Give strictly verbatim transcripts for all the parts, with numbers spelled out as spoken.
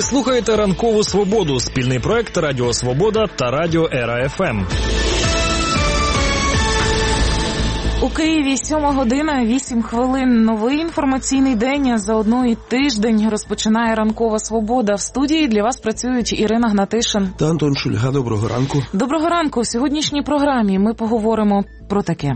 слухаєте «Ранкову Свободу» – спільний проект Радіо Свобода та Радіо Ера-ФМ. У Києві сьома година, вісім хвилин. Новий інформаційний день, а заодно і тиждень розпочинає «Ранкова Свобода». В студії для вас працюють Ірина Гнатишин та Антон Шульга. Доброго ранку. Доброго ранку. В сьогоднішній програмі ми поговоримо про таке.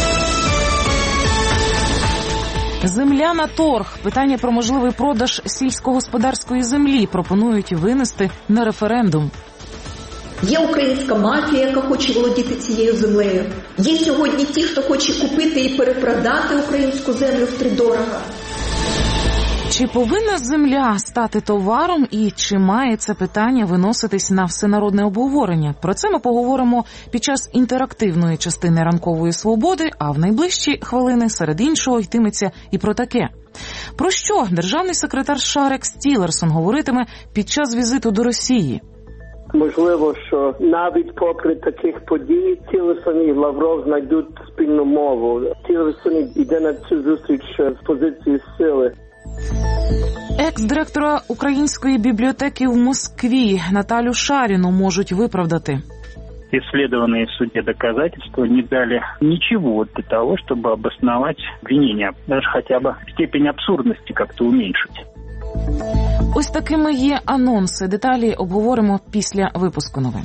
Земля на торг. Питання про можливий продаж сільськогосподарської землі пропонують винести на референдум. Є українська мафія, яка хоче володіти цією землею. Є сьогодні ті, хто хоче купити і перепродати українську землю втридорога. Чи повинна земля стати товаром і чи має це питання виноситись на всенародне обговорення? Про це ми поговоримо під час інтерактивної частини «Ранкової Свободи», а в найближчі хвилини серед іншого йтиметься і про таке. Про що державний секретар США Рекс Тіллерсон говоритиме під час візиту до Росії? Можливо, що навіть попри таких подій Тіллерсон і Лавров знайдуть спільну мову. Тіллерсон йде на цю зустріч з позиції сили. Екс-директора Української бібліотеки в Москві Наталю Шаріну можуть виправдати. Исследованные в суде доказательства не дали ничего для того, чтобы обосновать обвинение, даже хотя бы степень абсурдности как-то уменьшить. Ось такими є анонси. Деталі обговоримо після випуску новин.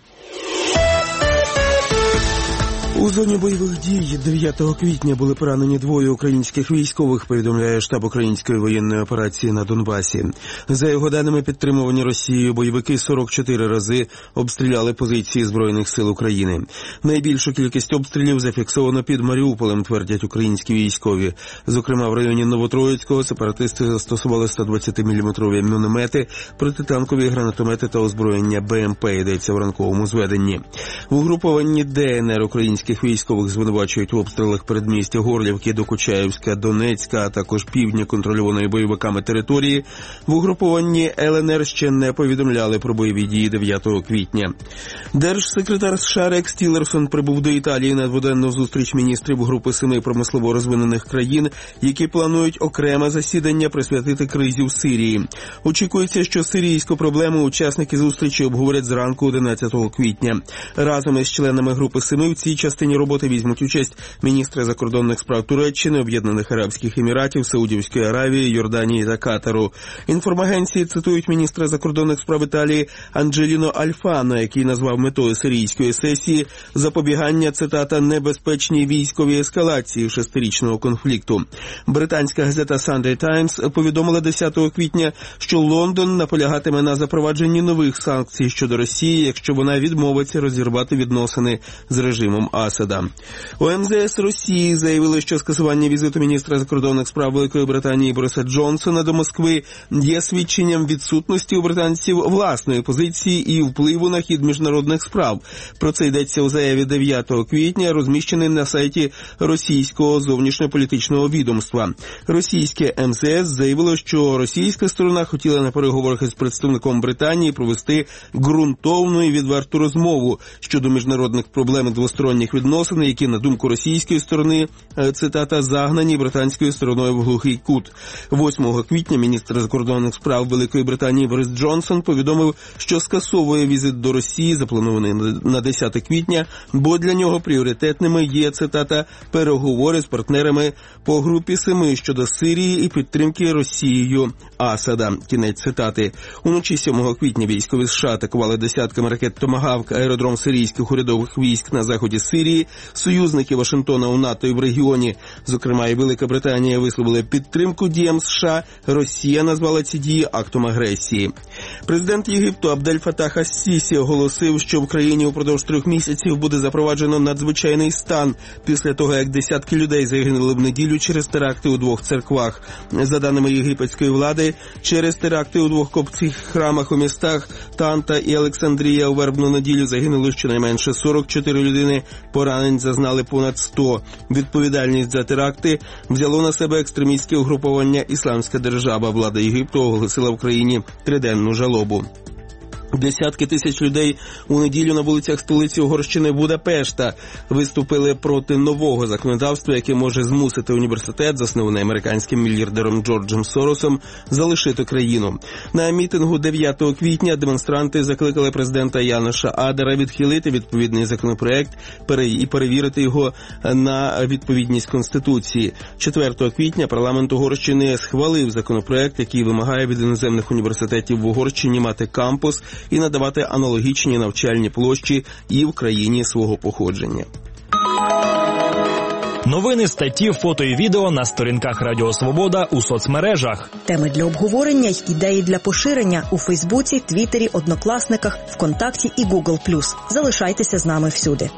У зоні бойових дій дев'ятого квітня були поранені двоє українських військових, повідомляє штаб української воєнної операції на Донбасі. За його даними, підтримувані Росією бойовики сорок чотири рази обстріляли позиції Збройних сил України. Найбільшу кількість обстрілів зафіксовано під Маріуполем, твердять українські військові. Зокрема, в районі Новотроїцького сепаратисти застосували сто двадцять міліметрові міномети, протитанкові гранатомети та озброєння Б М П, йдеться в ранковому зведенні. В угрупованні Д Н Р українські військових звинувачують в обстрілах передмістя Горлівки, Докучаївська, Донецька, а також півдня контрольованої бойовиками території. В угрупованні Л Н Р ще не повідомляли про бойові дії дев'ятого квітня. Держсекретар США Рекс Тіллерсон прибув до Італії на дводенну зустріч міністрів групи семи промислово розвинених країн, які планують окреме засідання присвятити кризі в Сирії. Очікується, що сирійську проблему учасники зустрічі обговорять зранку одинадцятого квітня. Разом із членами групи семи в цій частині роботи візьмуть участь міністри закордонних справ Туреччини, Об'єднаних Арабських Еміратів, Саудівської Аравії, Йорданії та Катару. Інформагенції цитують міністра закордонних справ Італії Анджеліно Альфано, який назвав метою сирійської сесії запобігання, цитата, небезпечній військовій ескалації шестирічного конфлікту. Британська газета Sunday Times повідомила десятого квітня, що Лондон наполягатиме на запровадженні нових санкцій щодо Росії, якщо вона відмовиться розірвати відносини з режимом Асада. У Ем Зе Ес Росії заявили, що скасування візиту міністра закордонних справ Великої Британії Бориса Джонсона до Москви є свідченням відсутності у британців власної позиції і впливу на хід міжнародних справ. Про це йдеться у заяві дев'ятого квітня, розміщений на сайті російського зовнішньополітичного відомства. Російське Ем Зе Ес заявило, що російська сторона хотіла на переговорах із представником Британії провести ґрунтовну і відверту розмову щодо міжнародних проблем двосторонніх відносин, які, на думку російської сторони, цитата, загнані британською стороною в глухий кут. восьмого квітня міністр закордонних справ Великої Британії Борис Джонсон повідомив, що скасовує візит до Росії, запланований на десяте квітня, бо для нього пріоритетними є, цитата, переговори з партнерами по групі семи щодо Сирії і підтримки Росією Асада. Кінець цитати. Уночі сьомого квітня військові США атакували десятками ракет «Томагавк» аеродром сирійських урядових військ на заході Сирії. Союзники Вашингтона у НАТО і в регіоні, зокрема і Велика Британія, висловили підтримку діям США. Росія назвала ці дії актом агресії. Президент Єгипту Абдель Фатах ас-Сісі оголосив, що в країні упродовж трьох місяців буде запроваджено надзвичайний стан після того, як десятки людей загинули в неділю через теракти у двох церквах. За даними єгипетської влади, через теракти у двох коптських храмах у містах Танта і Олександрія у вербну неділю загинули щонайменше сорок чотири людини, поранень зазнали понад сто. Відповідальність за теракти взяло на себе екстремістське угруповання «Ісламська держава». Влада Єгипту оголосила в країні триденну жалобу. Десятки тисяч людей у неділю на вулицях столиці Угорщини Будапешта виступили проти нового законодавства, яке може змусити університет, заснований американським мільярдером Джорджем Соросом, залишити країну. На мітингу дев'ятого квітня демонстранти закликали президента Яноша Адера відхилити відповідний законопроект і перевірити його на відповідність Конституції. четвертого квітня парламент Угорщини схвалив законопроект, який вимагає від іноземних університетів в Угорщині мати кампус і надавати аналогічні навчальні площі і в країні свого походження. Новини, статті, фото і відео на сторінках Радіо Свобода у соцмережах. Теми для обговорення й ідеї для поширення у Фейсбуці, Твіттері, Однокласниках, ВКонтакті і Гугл плюс. Залишайтеся з нами всюди.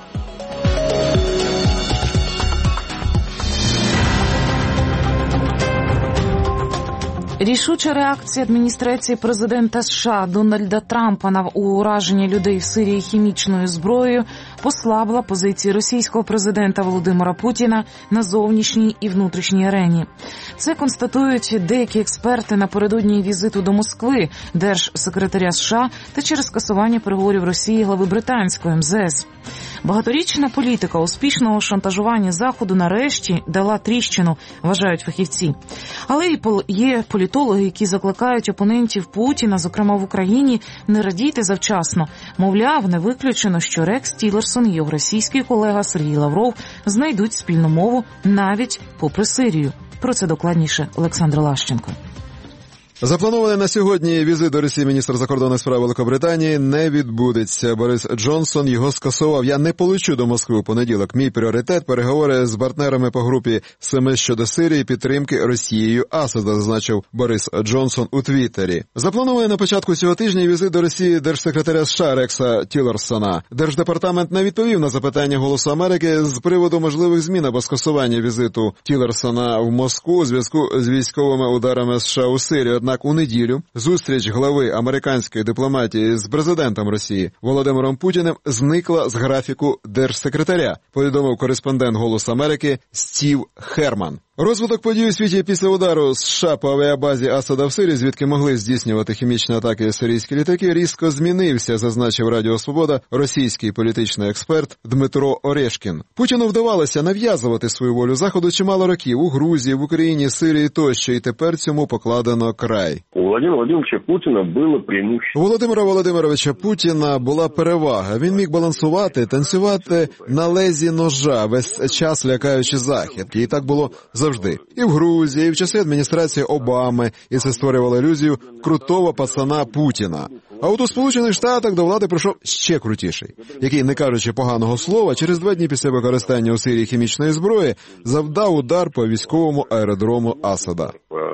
Рішуча реакція адміністрації президента США Дональда Трампа на ураження людей в Сирії хімічною зброєю послабила позиції російського президента Володимира Путіна на зовнішній і внутрішній арені. Це констатують деякі експерти напередодні візиту до Москви держсекретаря США та через скасування переговорів Росії глави британської ем зе ес. Багаторічна політика успішного шантажування Заходу нарешті дала тріщину, вважають фахівці. Але і є політологи, які закликають опонентів Путіна, зокрема в Україні, не радійте завчасно. Мовляв, не виключено, що Рекс Тілерсон і його російський колега Сергій Лавров знайдуть спільну мову навіть попри Сирію. Про це докладніше Олександр Лащенко. Запланований на сьогодні візит до Росії міністр закордонних справ Великобританії не відбудеться. Борис Джонсон його скасував. Я не полечу до Москви у понеділок. Мій пріоритет – переговори з партнерами по групі «Семи щодо Сирії» підтримки Росією Асада, зазначив Борис Джонсон у Твіттері. Запланований на початку цього тижня візит до Росії держсекретаря США Рекса Тілерсона. Держдепартамент не відповів на запитання «Голосу Америки» з приводу можливих змін або скасування візиту Тілерсона в Москву у зв'язку з військовими ударами США у Сирії. Однак у неділю зустріч глави американської дипломатії з президентом Росії Володимиром Путіним зникла з графіку держсекретаря, повідомив кореспондент «Голосу Америки» Стів Херман. Розвиток подій у світі після удару США по авіабазі Асада в Сирії, звідки могли здійснювати хімічні атаки сирійські літаки, різко змінився, зазначив Радіо Свобода російський політичний експерт Дмитро Орешкін. Путіну вдавалося нав'язувати свою волю Заходу чимало років у Грузії, в Україні, Сирії тощо, і тепер цьому покладено край. У Володимира Володимировича Путіна було преимущество. У Володимира Володимировича Путіна була перевага. Він міг балансувати, танцювати на лезі ножа, весь час лякаючи Захід. І так було завжди. І в Грузії, і в часи адміністрації Обами, і це створювало ілюзію крутого пацана Путіна. А от у Сполучених Штатах до влади прийшов ще крутіший, який, не кажучи поганого слова, через два дні після використання у Сирії хімічної зброї завдав удар по військовому аеродрому Асада.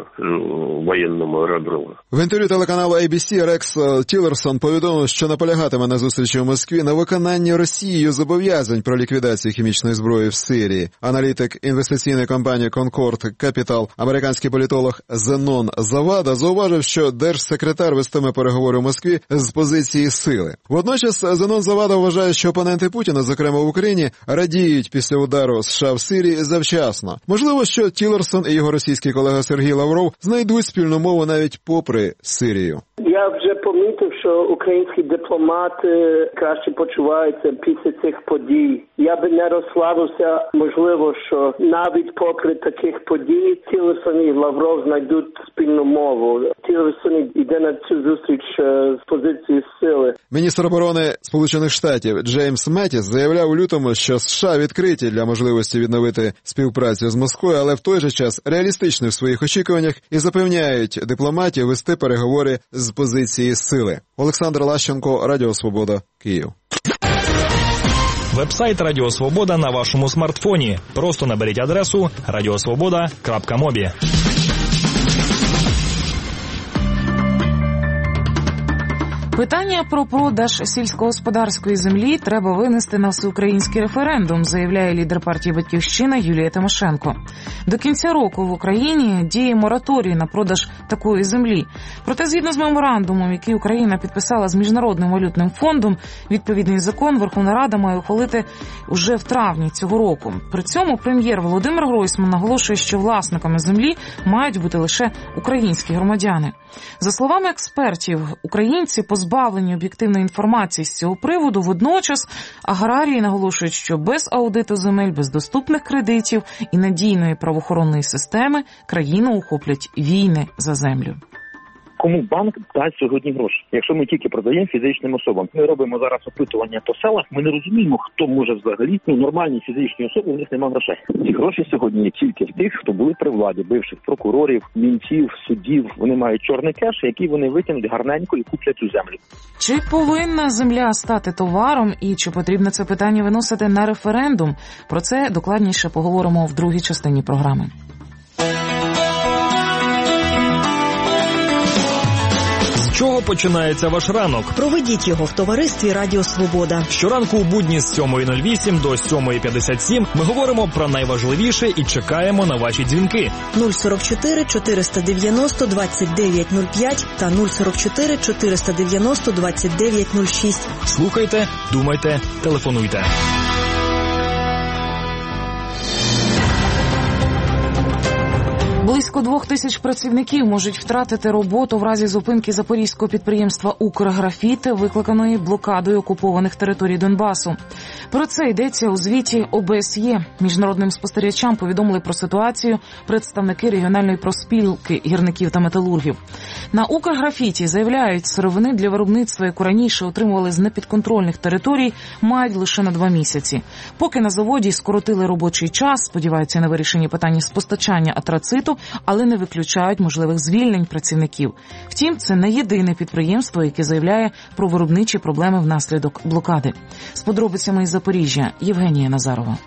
Воєнному аеродрому. В інтерв'ю телеканалу ей бі сі Рекс Тілерсон повідомив, що наполягатиме на зустрічі у Москві на виконанні Росією зобов'язань про ліквідацію хімічної зброї в Сирії. Аналітик інвестиційної компанії Concord Capital, американський політолог Зенон Завада, зауважив, що держсекретар вестиме переговори у Москві з позиції сили. Водночас Зенон Завада вважає, що опоненти Путіна, зокрема в Україні, радіють після удару США в Сирії завчасно. Можливо, що Тілерсон і його російський колега Сергій Лавров знайдуть спільну мову навіть попри Сирію. Я вже помітив, що українські дипломати краще почуваються після цих подій. Я би не розслабився, можливо, що навіть попри таких подій Тілерсон і Лавров знайдуть спільну мову. Тілерсон йде на цю зустріч з позиції сили. Міністр оборони Сполучених Штатів Джеймс Меттіс заявляв у лютому, що США відкриті для можливості відновити співпрацю з Москвою, але в той же час реалістичні в своїх очікуваннях і запевняють дипломатів вести переговори з позиції сили. Олександр Лащенко, Радіо Свобода, Київ. Вебсайт Радіо Свобода на вашому смартфоні. Просто наберіть адресу радіосвобода крапка мобі. Питання про продаж сільськогосподарської землі треба винести на всеукраїнський референдум, заявляє лідер партії «Батьківщина» Юлія Тимошенко. До кінця року в Україні діє мораторій на продаж такої землі. Проте, згідно з меморандумом, який Україна підписала з Міжнародним валютним фондом, відповідний закон Верховна Рада має ухвалити уже в травні цього року. При цьому прем'єр Володимир Гройсман наголошує, що власниками землі мають бути лише українські громадяни. За словами експертів, українці позбавляють позбавлені об'єктивної інформації з цього приводу. Водночас аграрії наголошують, що без аудиту земель, без доступних кредитів і надійної правоохоронної системи країну охоплять війни за землю. Кому банк дасть сьогодні гроші? Якщо ми тільки продаємо фізичним особам. Ми робимо зараз опитування по селах, ми не розуміємо, хто може взагалі, ну, нормальні фізичні особи, у них немає грошей. Ці гроші сьогодні є тільки в тих, хто були при владі, бивших прокурорів, мінців, суддів. Вони мають чорний кеш, який вони витягнуть гарненько і куплять цю землю. Чи повинна земля стати товаром і чи потрібно це питання виносити на референдум? Про це докладніше поговоримо в другій частині програми. З чого починається ваш ранок? Проведіть його в товаристві Радіо Свобода. Щоранку у будні з сьомої нуль вісім до сьомої п'ятдесят сім ми говоримо про найважливіше і чекаємо на ваші дзвінки. нуль сорок чотири чотириста дев'яносто двадцять дев'ять нуль п'ять та нуль сорок чотири чотириста дев'яносто двадцять дев'ять нуль шість. Слухайте, думайте, телефонуйте. Близько двох тисяч працівників можуть втратити роботу в разі зупинки запорізького підприємства «Укрграфіти», викликаної блокадою окупованих територій Донбасу. Про це йдеться у звіті О Б С Є. Міжнародним спостерігачам повідомили про ситуацію представники регіональної профспілки гірників та металургів. На «Укрграфіті» заявляють, сировини для виробництва, яку раніше отримували з непідконтрольних територій, мають лише на два місяці. Поки на заводі скоротили робочий час, сподіваються на вирішення питання з постачання антрациту, але не виключають можливих звільнень працівників. Втім, це не єдине підприємство, яке заявляє про виробничі проблеми внаслідок блокади. З подробицями із Запоріжжя Євгенія Назарова.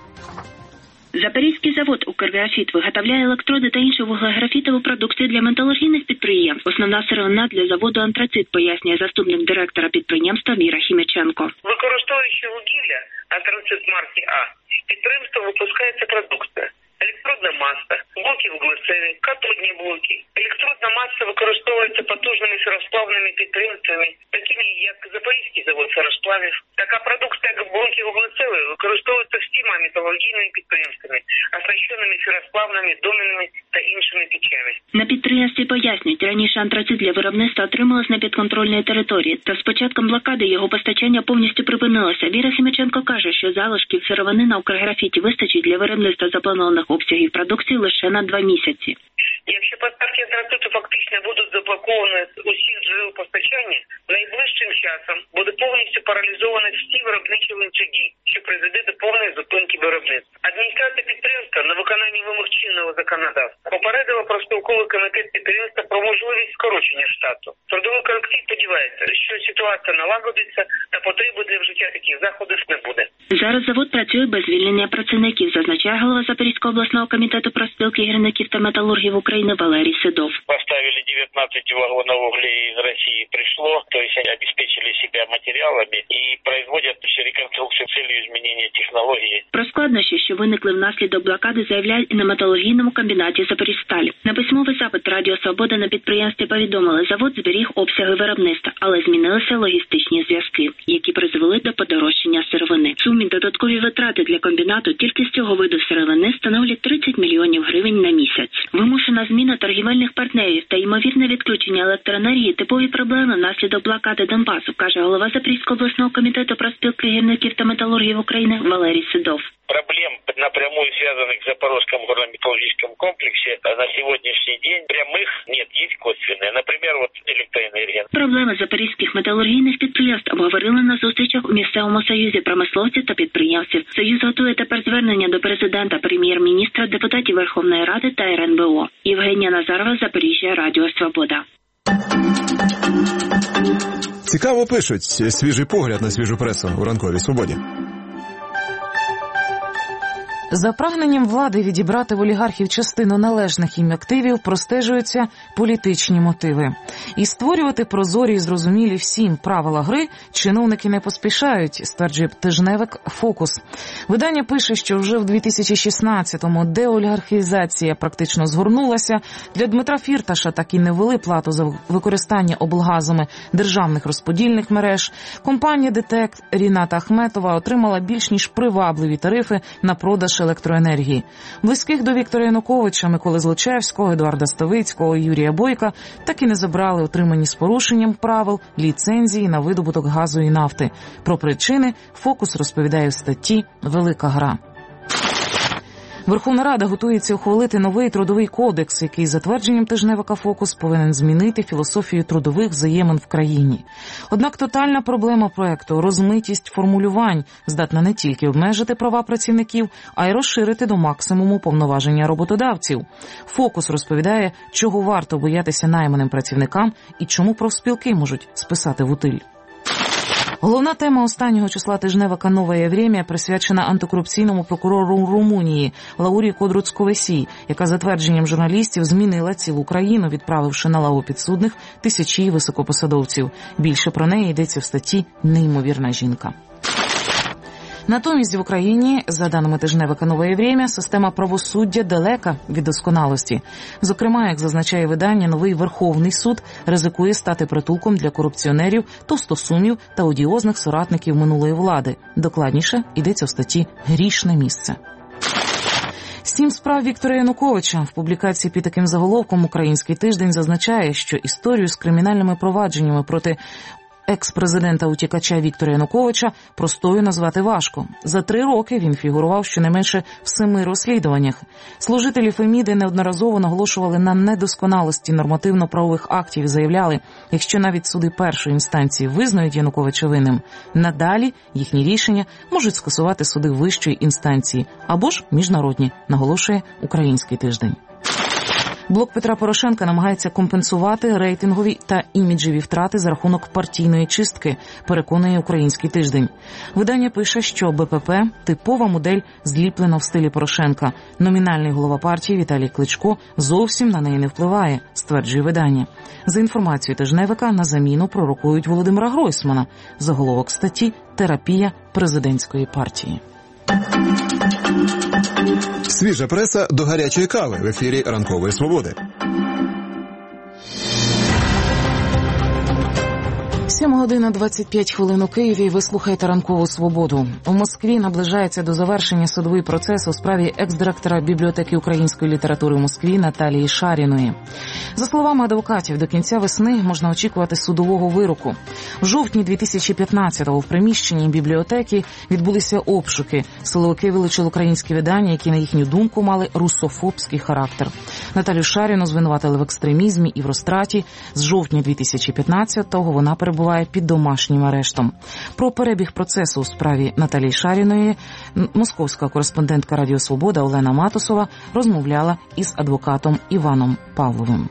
Запорізький завод «Укрграфіт» виготовляє електроди та іншу вуглеграфітову продукцію для металургійних підприємств. Основна сировина для заводу антрацит, пояснює заступник директора підприємства Віра Хіміченко. Використовуючи вугілля антрацит марки А, підприємство випускається продукція. Електродна маса, блоки вуглецеві, катодні блоки. Електродна маса використовується потужними феросплавними підприємствами, такими як Запорізький завод феросплавів. Така продукція, як блоки вуглецеві, використовується всіма металургійними підприємствами, оснащеними феросплавними, доменними та іншими печами. На підприємстві пояснюють, раніше антрацит для виробництва отрималось на підконтрольній території, та з початком блокади його постачання повністю припинилося. Віра Хіміченко каже, що залишків сировини на «Укрграфіті» вистачить для виробництва запланованих обсягів продукції лише на два місяці. Якщо поставки антрациту фактично будуть заблоковані з усіх джерел постачання, найближчим часом буде повністю паралізовані всі виробничі ланцюги, що призведе до повної зупинки виробництва. Адміністрація підприємства на виконанні вимог чинного законодавства попередила профспілковий комітет підприємства про можливість скорочення штату. Трудовий колектив сподівається, що ситуація налагодиться та потреби для вжиття таких заходів не буде. Зараз завод працює без звільнення працівників, зазначає голова Запорізького обласного комітету профспілки гірників та металургів України Валерій Седов. Поставили девятнадцать вагонов углей из России пришло, то есть они обеспечили себя материалами и производят реконструкцию с целью изменения технологии. Про складнощі, що виникли внаслідок блокади, заявляють і на металургійному комбінаті Запоріжсталі. На письмовий запит Радіо Свобода на підприємстві повідомили, завод зберіг обсяги виробництва, але змінилися логістичні зв'язки, які призвели до подорожчання сировини. В сумі додаткові витрати для комбінату тільки з цього виду сировини становлять тридцять мільйонів гривень на місяць. Вимушена зміна торгівельних партнерів та ймовірне відключення електроенергії – типові проблеми внаслідок блокади Донбасу, каже голова Запорізького обласного комітету профспілки гірників та металургів України Валерій Седов. Проблем, напрямую связанных с Запорожском горно-металлургическом комплексе, на сегодняшний день прямых нет, есть косвенные. Например, вот электроэнергия. Проблеми запорізьких металургійних підприємств обговорили на зустрічах у місцевому союзі промисловців та підприємців. Союз готує тепер звернення до президента, прем'єр-міністра, депутатів Верховної Ради та Ер Ен Бе О. Євгенія Назарова, Запоріжжя, Радіо Свобода. Цікаво пишуть. Свіжий погляд на свіжу пресу у ранковій свободі. За прагненням влади відібрати в олігархів частину належних їм активів простежуються політичні мотиви. І створювати прозорі і зрозумілі всім правила гри чиновники не поспішають, стверджує тижневик «Фокус». Видання пише, що вже в дві тисячі шістнадцятому деолігархізація практично згорнулася. Для Дмитра Фірташа так і не ввели плату за використання облгазами державних розподільних мереж. Компанія «ДТЕК» Ріната Ахметова отримала більш ніж привабливі тарифи на продаж продаж електроенергії. Близьких до Віктора Януковича, Миколи Злочевського, Едуарда Ставицького, Юрія Бойка так і не забрали отримані з порушенням правил ліцензії на видобуток газу і нафти. Про причини «Фокус» розповідає в статті «Велика гра». Верховна Рада готується ухвалити новий трудовий кодекс, який, за твердженням тижневика «Фокус», повинен змінити філософію трудових взаємин в країні. Однак тотальна проблема проекту – розмитість формулювань здатна не тільки обмежити права працівників, а й розширити до максимуму повноваження роботодавців. «Фокус» розповідає, чого варто боятися найманим працівникам і чому профспілки можуть списати в утиль. Головна тема останнього числа тижневика «Новое время» присвячена антикорупційному прокурору Румунії Лаурі Кодруцковесі, яка, за твердженням журналістів, змінила цілу країну, відправивши на лаву підсудних тисячі високопосадовців. Більше про неї йдеться в статті «Неймовірна жінка». Натомість в Україні, за даними тижневика «Новое время», система правосуддя далека від досконалості. Зокрема, як зазначає видання, новий Верховний суд ризикує стати притулком для корупціонерів, товстосумів та одіозних соратників минулої влади. Докладніше йдеться в статті «Грішне місце». Сім справ Віктора Януковича. В публікації під таким заголовком «Український тиждень» зазначає, що історію з кримінальними провадженнями проти екс-президента-утікача Віктора Януковича простою назвати важко. За три роки він фігурував щонайменше в семи розслідуваннях. Служителі Феміди неодноразово наголошували на недосконалості нормативно-правових актів і заявляли, якщо навіть суди першої інстанції визнають Януковича винним, надалі їхні рішення можуть скасувати суди вищої інстанції або ж міжнародні, наголошує «Український тиждень». Блок Петра Порошенка намагається компенсувати рейтингові та іміджеві втрати за рахунок партійної чистки, переконує «Український тиждень». Видання пише, що БПП – типова модель, зліплена в стилі Порошенка. Номінальний голова партії Віталій Кличко зовсім на неї не впливає, стверджує видання. За інформацією тижневика, на заміну пророкують Володимира Гройсмана. Заголовок статті «Терапія президентської партії». Свіжа преса до гарячої кави в ефірі «Ранкової свободи». сьома година двадцять п'ять хвилин у Києві. Ви слухаєте «Ранкову свободу». У Москві наближається до завершення судовий процес у справі екс-директора бібліотеки української літератури в Москві Наталії Шаріної. За словами адвокатів, до кінця весни можна очікувати судового вироку. В жовтні дві тисячі п'ятнадцятого в приміщенні бібліотеки відбулися обшуки. Силовики вилучили українські видання, які, на їхню думку, мали русофобський характер. Наталію Шаріну звинуватили в екстремізмі і в розтраті. З жовтня дві тисячі п'ятнадцятого вона перебуває під домашнім арештом. Про перебіг процесу у справі Наталії Шаріної московська кореспондентка Радіо Свобода Олена Матусова розмовляла із адвокатом Іваном Павловим.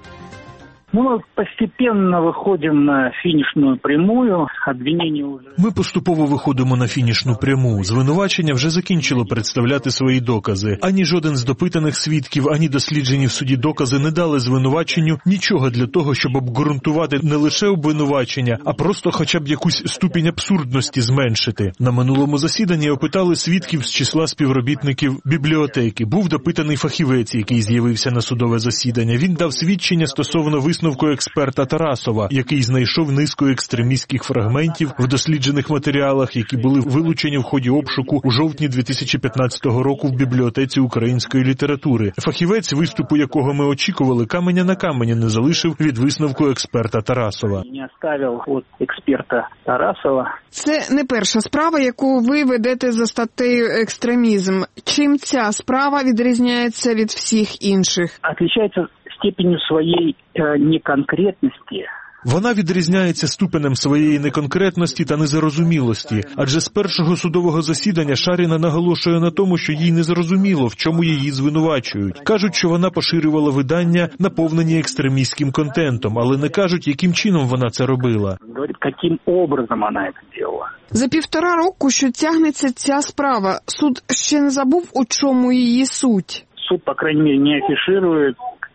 Мы постепенно виходимо на фінішну прямую. Обвинення вже... Ми поступово виходимо на фінішну пряму. Звинувачення вже закінчило представляти свої докази. Ані жоден з допитаних свідків, ані досліджені в суді докази не дали звинуваченню нічого для того, щоб обґрунтувати не лише обвинувачення, а просто хоча б якусь ступінь абсурдності зменшити. На минулому засіданні опитали свідків з числа співробітників бібліотеки. Був допитаний фахівець, який з'явився на судове засідання. Він дав свідчення стосовно висновку експерта Тарасова, який знайшов низку екстремістських фрагментів в досліджених матеріалах, які були вилучені в ході обшуку у жовтні дві тисячі п'ятнадцятого року в бібліотеці української літератури. Фахівець, виступу якого ми очікували, каменя на камені не залишив від висновку експерта Тарасова. Не оставив від експерта Тарасова. Це не перша справа, яку ви ведете за статтею «Екстремізм». Чим ця справа відрізняється від всіх інших? Отличається степенью своєї е, неконкретності. Вона відрізняється ступенем своєї неконкретності та незрозумілості, адже з першого судового засідання Шаріна наголошує на тому, що їй незрозуміло, в чому її звинувачують. Кажуть, що вона поширювала видання, наповнені екстремістським контентом, але не кажуть, яким чином вона це робила. Говорить, яким образом вона це робила. За півтора року, що тягнеться ця справа, суд ще не забув, у чому її суть? Суд, по крайней мере, не афішує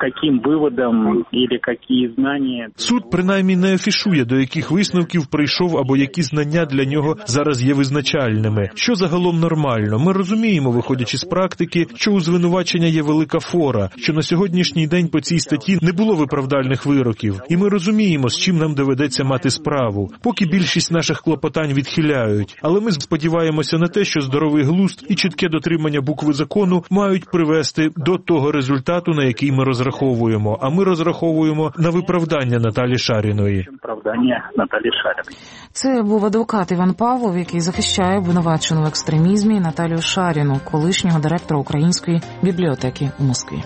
каким выводам или какие знания. Суд принаймні не афішує, до яких висновків прийшов або які знання для нього зараз є визначальними. Що загалом нормально? Ми розуміємо, виходячи з практики, що у звинувачення є велика фора, що на сьогоднішній день по цій статті не було виправдальних вироків. І ми розуміємо, з чим нам доведеться мати справу. Поки більшість наших клопотань відхиляють. Але ми сподіваємося на те, що здоровий глузд і чітке дотримання букви закону мають привести до того результату, на який ми розраховуємо. А ми розраховуємо на виправдання Наталі Шаріної. Виправдання Наталі Шаріної. Це був адвокат Іван Павлов, який захищає обвинувачену в екстремізмі Наталію Шаріну, колишнього директора Української бібліотеки у Москві.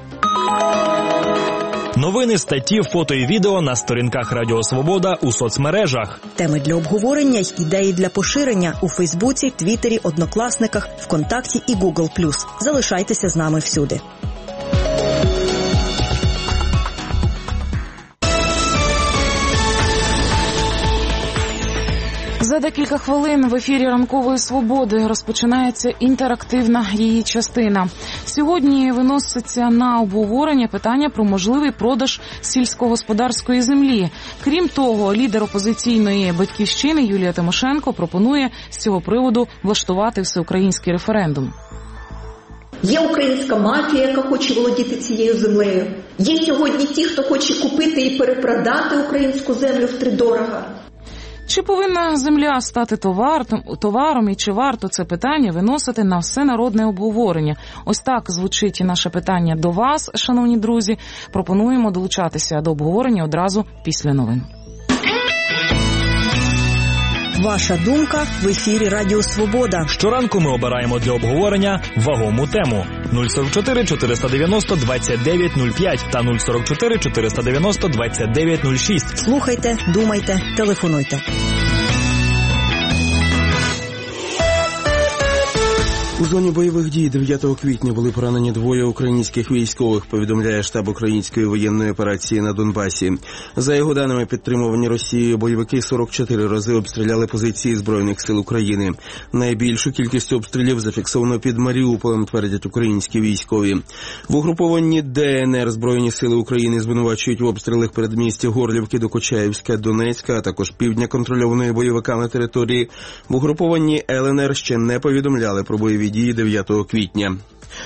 Новини, статті, фото і відео на сторінках Радіо Свобода у соцмережах. Теми для обговорення й ідеї для поширення у Фейсбуці, Твіттері, Однокласниках, ВКонтакті і Гугл плюс. Залишайтеся з нами всюди. За декілька хвилин в ефірі «Ранкової свободи» розпочинається інтерактивна її частина. Сьогодні виноситься на обговорення питання про можливий продаж сільськогосподарської землі. Крім того, лідер опозиційної «Батьківщини» Юлія Тимошенко пропонує з цього приводу влаштувати всеукраїнський референдум. Є українська мафія, яка хоче володіти цією землею. Є сьогодні ті, хто хоче купити і перепродати українську землю втридорога. Чи повинна земля стати товар, товаром і чи варто це питання виносити на всенародне обговорення? Ось так звучить наше питання до вас, шановні друзі. Пропонуємо долучатися до обговорення одразу після новин. Ваша думка в ефірі Радіо Свобода. Щоранку ми обираємо для обговорення вагому тему. нуль сорок чотири чотириста дев'яносто двадцять дев'ять нуль п'ять та нуль сорок чотири чотириста дев'яносто двадцять дев'ять нуль шість. Слухайте, думайте, телефонуйте. У зоні бойових дій дев'ятого квітня були поранені двоє українських військових, повідомляє штаб української воєнної операції на Донбасі. За його даними, підтримувані Росією бойовики сорок чотири рази обстріляли позиції Збройних сил України. Найбільшу кількість обстрілів зафіксовано під Маріуполем, твердять українські військові. В угрупованні ДНР Збройні сили України звинувачують в обстрілах передмістя Горлівки до Кочаївська, Донецька, а також півдня контрольованої бойовиками території. В угрупованні ЛНР ще не повідомляли про бойові дії дев'ятого квітня.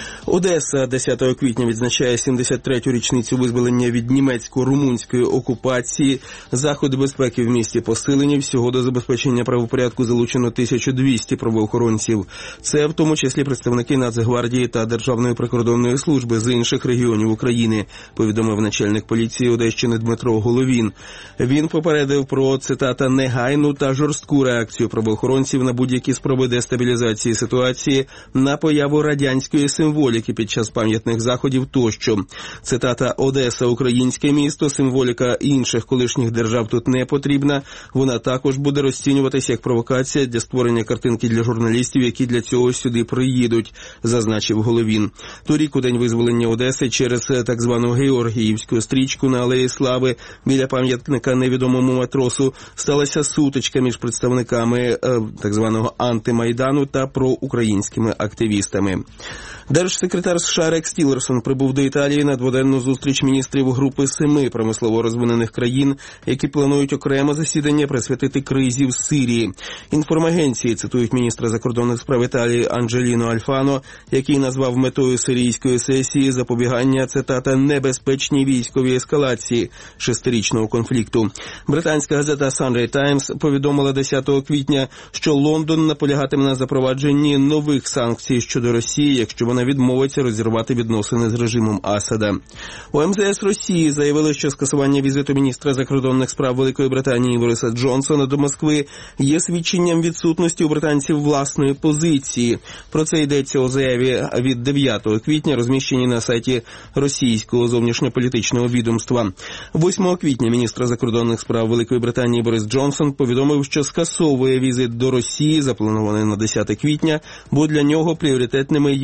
Одеса десятого квітня відзначає сімдесят третю річницю визволення від німецько-румунської окупації. Заходи безпеки в місті посилені. Всього до забезпечення правопорядку залучено тисячу двісті правоохоронців. Це в тому числі представники Нацгвардії та Державної прикордонної служби з інших регіонів України, повідомив начальник поліції Одещини Дмитро Головін. Він попередив про, цитата, негайну та жорстку реакцію правоохоронців на будь-які спроби дестабілізації ситуації, на появу радянської символіки під час пам'ятних заходів тощо. Цитата, Одеса – українське місто, символіка інших колишніх держав тут не потрібна. Вона також буде розцінюватися як провокація для створення картинки для журналістів, які для цього сюди приїдуть, зазначив Головін. Торік у день визволення Одеси через так звану Георгіївську стрічку на Алеї Слави біля пам'ятника невідомому матросу сталася сутичка між представниками е, так званого антимайдану та проукраїнськими активістами. Держсекретар США Рекс Тілерсон прибув до Італії на дводенну зустріч міністрів групи семи промислово розвинених країн, які планують окреме засідання присвятити кризі в Сирії. Інформагенції цитують міністра закордонних справ Італії Анджеліно Альфано, який назвав метою сирійської сесії запобігання, цитата, небезпечній військовій ескалації шестирічного конфлікту. Британська газета Sunday Times повідомила десятого квітня, що Лондон наполягатиме на запровадженні нових санкцій щодо Росії, якщо вона відмовиться розірвати відносини з режимом Асада. У ем зе ес Росії заявили, що скасування візиту міністра закордонних справ Великої Британії Бориса Джонсона до Москви є свідченням відсутності у британців власної позиції. Про це йдеться у заяві від дев'ятого квітня, розміщеній на сайті російського зовнішньополітичного відомства. восьмого квітня міністр закордонних справ Великої Британії Борис Джонсон повідомив, що скасовує візит до Росії, запланований на десяте квітня, бо для нього пріоритетними є, цитата,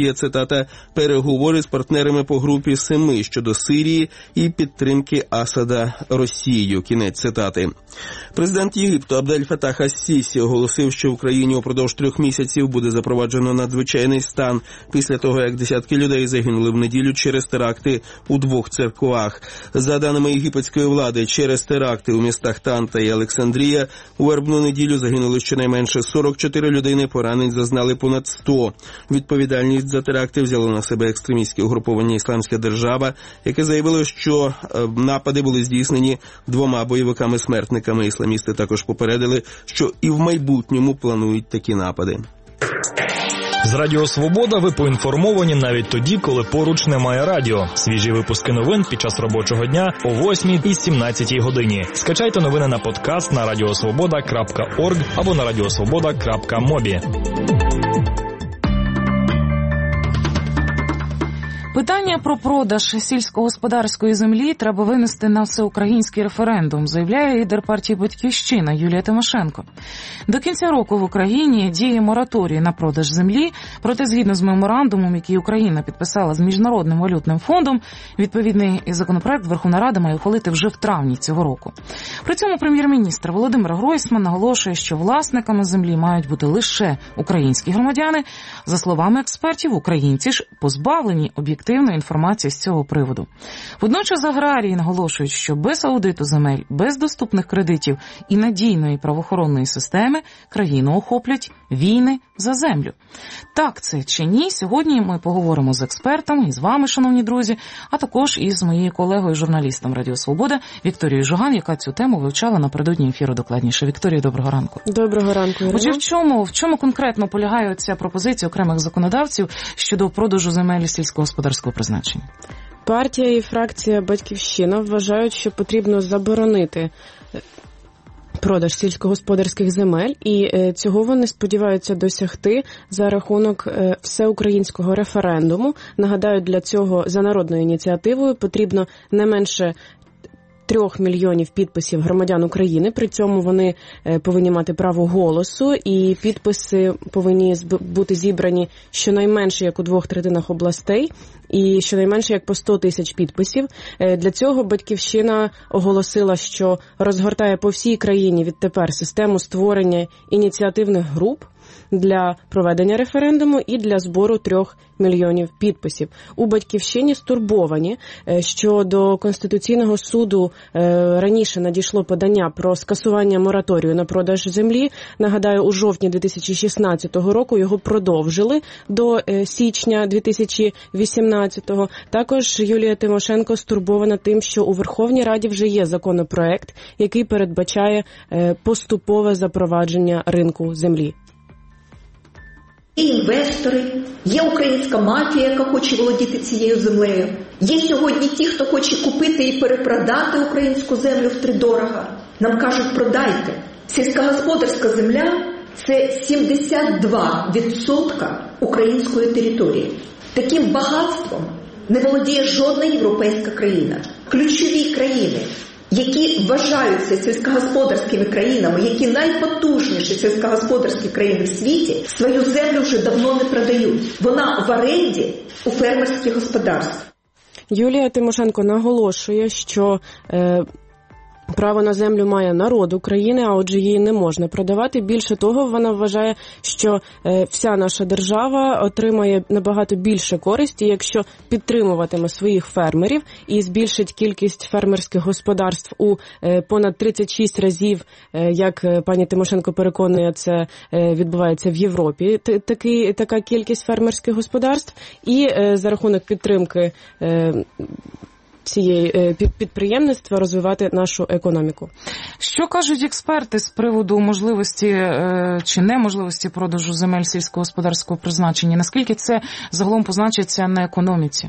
цитата, переговори з партнерами по групі семи щодо Сирії і підтримки Асада Росією. Кінець цитати. Президент Єгипту Абдель Фатах ас-Сісі оголосив, що в країні упродовж трьох місяців буде запроваджено надзвичайний стан після того, як десятки людей загинули в неділю через теракти у двох церквах. За даними єгипетської влади, через теракти у містах Танта і Олександрія у вербну неділю загинули щонайменше сорок чотири людини, поранень зазнали понад сто. Відповідальність за теракти взяло на себе екстремістське угруповання «Ісламська держава», яке заявило, що напади були здійснені двома бойовиками-смертниками. Ісламісти також попередили, що і в майбутньому планують такі напади. З Радіо Свобода ви поінформовані навіть тоді, коли поруч немає радіо. Свіжі випуски новин під час робочого дня о восьмій і сімнадцятій годині. Скачайте новини на подкаст на радіосвобода крапка орг або на радіосвобода крапка мобі. Питання про продаж сільськогосподарської землі треба винести на всеукраїнський референдум, заявляє лідер партії «Батьківщина» Юлія Тимошенко. До кінця року в Україні діє мораторій на продаж землі, проте згідно з меморандумом, який Україна підписала з Міжнародним валютним фондом, відповідний законопроект Верховна Рада має ухвалити вже в травні цього року. При цьому прем'єр-міністр Володимир Гройсман наголошує, що власниками землі мають бути лише українські громадяни. За словами експертів, українці ж позбавлені об'єктивної інформації з цього приводу. Водночас аграрії наголошують, що без аудиту земель, без доступних кредитів і надійної правоохоронної системи країну охоплять війни за землю. Так це чи ні? Сьогодні ми поговоримо з експертами і з вами, шановні друзі, а також із моєю колегою, журналістом Радіо Свобода Вікторією Жуган, яка цю тему вивчала напередодні ефіру докладніше. Вікторія, доброго ранку. Доброго ранку, Ірина. Отже, в чому, в чому конкретно полягає ця пропозиція окремих законодавців щодо продажу земель сільськогосподарського призначення? Партія і фракція «Батьківщина» вважають, що потрібно заборонити продаж сільськогосподарських земель, і цього вони сподіваються досягти за рахунок всеукраїнського референдуму. Нагадаю, для цього за народною ініціативою потрібно не менше трьох мільйонів підписів громадян України, при цьому вони повинні мати право голосу, і підписи повинні бути зібрані щонайменше як у двох третинах областей, і щонайменше як по сто тисяч підписів. Для цього «Батьківщина» оголосила, що розгортає по всій країні відтепер систему створення ініціативних груп для проведення референдуму і для збору трьох мільйонів підписів. У «Батьківщині» стурбовані, що до Конституційного суду раніше надійшло подання про скасування мораторію на продаж землі. Нагадаю, у жовтні дві тисячі шістнадцятого року його продовжили до січня дві тисячі вісімнадцятого. Також Юлія Тимошенко стурбована тим, що у Верховній Раді вже є законопроект, який передбачає поступове запровадження ринку землі. Є інвестори, є українська мафія, яка хоче володіти цією землею. Є сьогодні ті, хто хоче купити і перепродати українську землю втридорога. Нам кажуть, продайте. Сільськогосподарська земля – це сімдесят два відсотки української території. Таким багатством не володіє жодна європейська країна. Ключові країни, які вважаються сільськогосподарськими країнами, які найпотужніші сільськогосподарські країни в світі, свою землю вже давно не продають. Вона в оренді у фермерських господарств. Юлія Тимошенко наголошує, що е, право на землю має народ України, а отже її не можна продавати. Більше того, вона вважає, що е, вся наша держава отримає набагато більше користі, якщо підтримуватиме своїх фермерів і збільшить кількість фермерських господарств у е, понад тридцять шість разів, е, як пані Тимошенко переконує, це е, відбувається в Європі, т- такий, така кількість фермерських господарств, і е, за рахунок підтримки е, цієї підприємництва розвивати нашу економіку. Що кажуть експерти з приводу можливості чи неможливості продажу земель сільськогосподарського призначення? Наскільки це загалом позначиться на економіці?